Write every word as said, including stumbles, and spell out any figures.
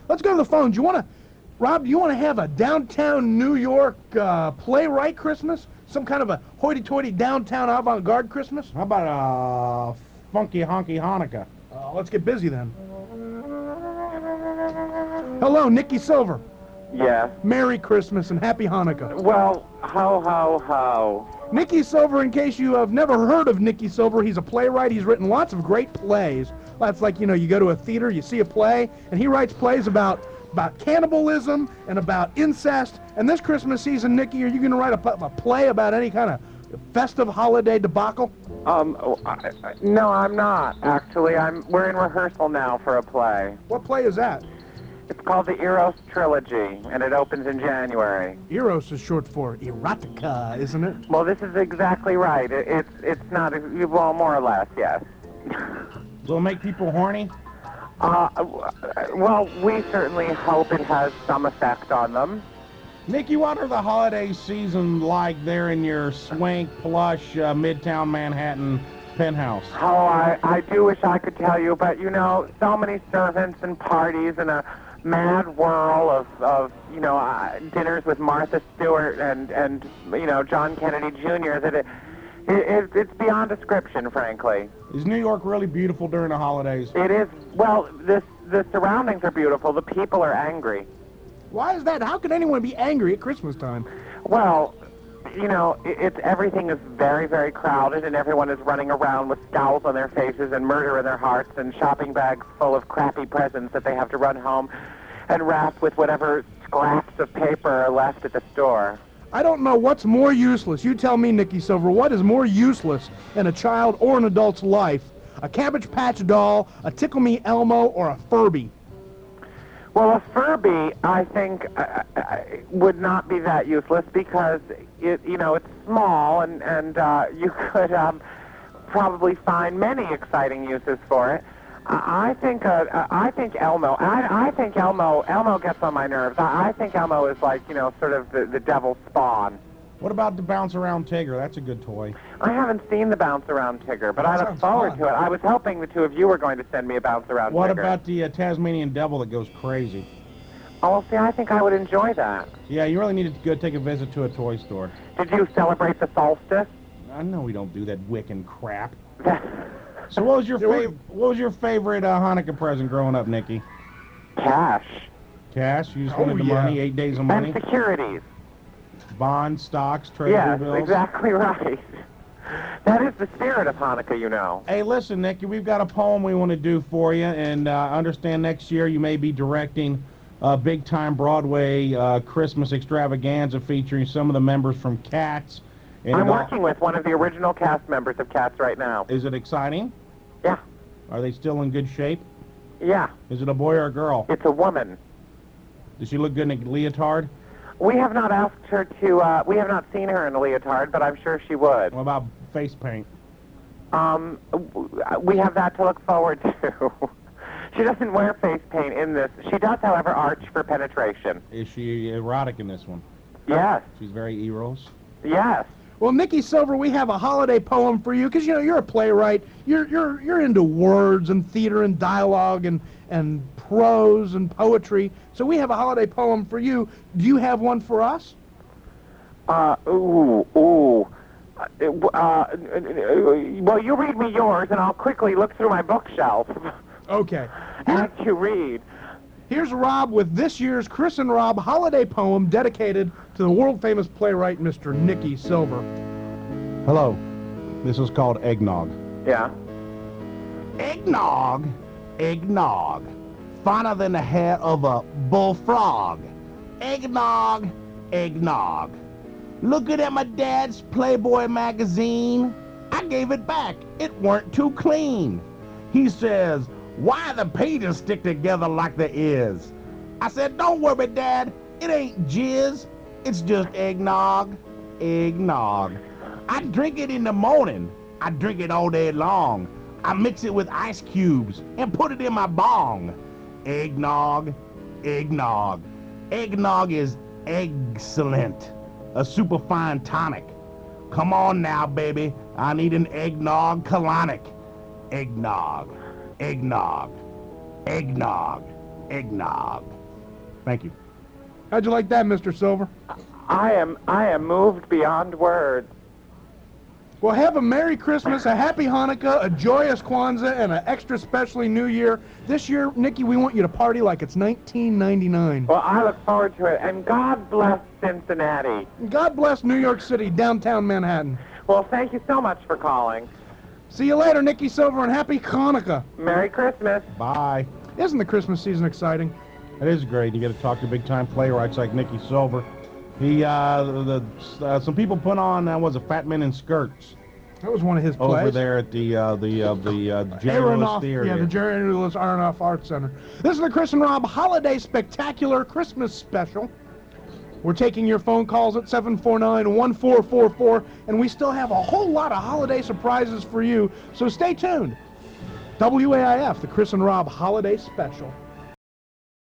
Let's go to the phones. You want to, Rob, do you want to have a downtown New York uh, playwright Christmas? Some kind of a hoity-toity downtown avant-garde Christmas? How about a funky honky Hanukkah? Uh, let's get busy then. Hello, Nikki Silver. Yes. Merry Christmas and Happy Hanukkah. Well, ho, ho, ho. Nikki Silver, in case you have never heard of Nikki Silver, he's a playwright. He's written lots of great plays. That's like, you know, you go to a theater, you see a play, and he writes plays about about cannibalism and about incest. And this Christmas season, Nikki, are you going to write a, a play about any kind of festive holiday debacle? Um, oh, I, I, no, I'm not, actually. I'm. We're in rehearsal now for a play. What play is that? It's called the Eros Trilogy, and it opens in January. Eros is short for erotica, isn't it? Well, this is exactly right. It, it's it's not, well, more or less, yes. Will it make people horny? Uh, well, we certainly hope it has some effect on them. Nikki, what are the holiday season like there in your swank, plush, uh, Midtown Manhattan penthouse? Oh, I, I do wish I could tell you, but, you know, so many servants and parties and a mad whirl of, of you know, uh, dinners with Martha Stewart and, and, you know, John Kennedy Junior that it, it, it's beyond description, frankly. Is New York really beautiful during the holidays? It is. Well, this, the surroundings are beautiful. The people are angry. Why is that? How could anyone be angry at Christmas time? Well, you know, it, it's everything is very, very crowded, and everyone is running around with scowls on their faces and murder in their hearts and shopping bags full of crappy presents that they have to run home and wrap with whatever scraps of paper are left at the store. I don't know what's more useless. You tell me, Nikki Silver, what is more useless in a child or an adult's life? A Cabbage Patch doll, a Tickle Me Elmo, or a Furby? Well, a Furby, I think, uh, uh, would not be that useless because it, you know, it's small, and and uh, you could um, probably find many exciting uses for it. I I think uh, I think Elmo. I, I think Elmo. Elmo gets on my nerves. I, I think Elmo is like, you know, sort of the, the devil's spawn. What about the Bounce Around Tigger? That's a good toy. I haven't seen the Bounce Around Tigger, but I look sounds forward fun. to it. I was hoping the two of you were going to send me a Bounce Around What Tigger. about the uh, Tasmanian Devil that goes crazy? Oh, well, see, I think I would enjoy that. Yeah, you really need to go take a visit to a toy store. Did you celebrate the solstice? I know we don't do that Wiccan crap. So what was your favorite? What was your favorite uh, Hanukkah present growing up, Nikki? Cash. Cash. You just Oh, wanted the yeah. money, eight days of money. And securities. Bonds, stocks, treasury Yes, bills. exactly right. That is the spirit of Hanukkah, you know. Hey, listen, Nikki, we've got a poem we want to do for you, and uh, understand next year you may be directing a big-time Broadway uh, Christmas extravaganza featuring some of the members from Cats. And I'm it all- working with one of the original cast members of Cats right now. Is it exciting? Yeah, Are they still in good shape? yeah. Is it a boy or a girl? It's a woman. Does she look good in a leotard? We have not asked her to, uh, we have not seen her in a leotard, but I'm sure she would. What about face paint? Um, w- we have that to look forward to. She doesn't wear face paint in this. She does, however, arch for penetration. Is she erotic in this one? Yes, She's very eros. yes. Well, Nikki Silver, we have a holiday poem for you because, you know, you're a playwright. You're you're you're into words and theater and dialogue and and prose and poetry. So we have a holiday poem for you. Do you have one for us? Uh, ooh, ooh. Uh, uh, well, you read me yours, and I'll quickly look through my bookshelf Okay. as you read. Here's Rob with this year's Chris and Rob holiday poem dedicated to the world-famous playwright, Mister Nikki Silver. Hello. This is called Eggnog. Yeah. Eggnog, eggnog, finer than the hair of a bullfrog. Eggnog, eggnog. Looking at my dad's Playboy magazine, I gave it back. It weren't too clean. He says, why the pages stick together like there is? I said, don't worry, Dad. It ain't jizz. It's just eggnog, eggnog. I drink it in the morning. I drink it all day long. I mix it with ice cubes and put it in my bong. Eggnog, eggnog. Eggnog is excellent. A superfine tonic. Come on now, baby. I need an eggnog colonic. Eggnog, eggnog, eggnog. eggnog. Thank you. How'd you like that, Mister Silver? I am I am moved beyond words. Well, have a Merry Christmas, a Happy Hanukkah, a joyous Kwanzaa, and an extra specially New Year. This year, Nikki, we want you to party like it's nineteen ninety-nine. Well, I look forward to it, and God bless Cincinnati. God bless New York City, downtown Manhattan. Well, thank you so much for calling. See you later, Nikki Silver, and Happy Hanukkah. Merry Christmas. Bye. Isn't the Christmas season exciting? It is great. You get to talk to big-time playwrights like Nicky Silver. He, uh, the, the uh, some people put on, uh, was a Fat Men in Skirts That was one of his plays. over there at the, uh, the, uh, the, uh, Jerry Lewis Aronoff, Theater. yeah, the Jerry Lewis Aronoff Art Center. This is the Chris and Rob Holiday Spectacular Christmas Special. We're taking your phone calls at seven four nine, one four four four, and we still have a whole lot of holiday surprises for you, so stay tuned. W A I F, the Chris and Rob Holiday Special.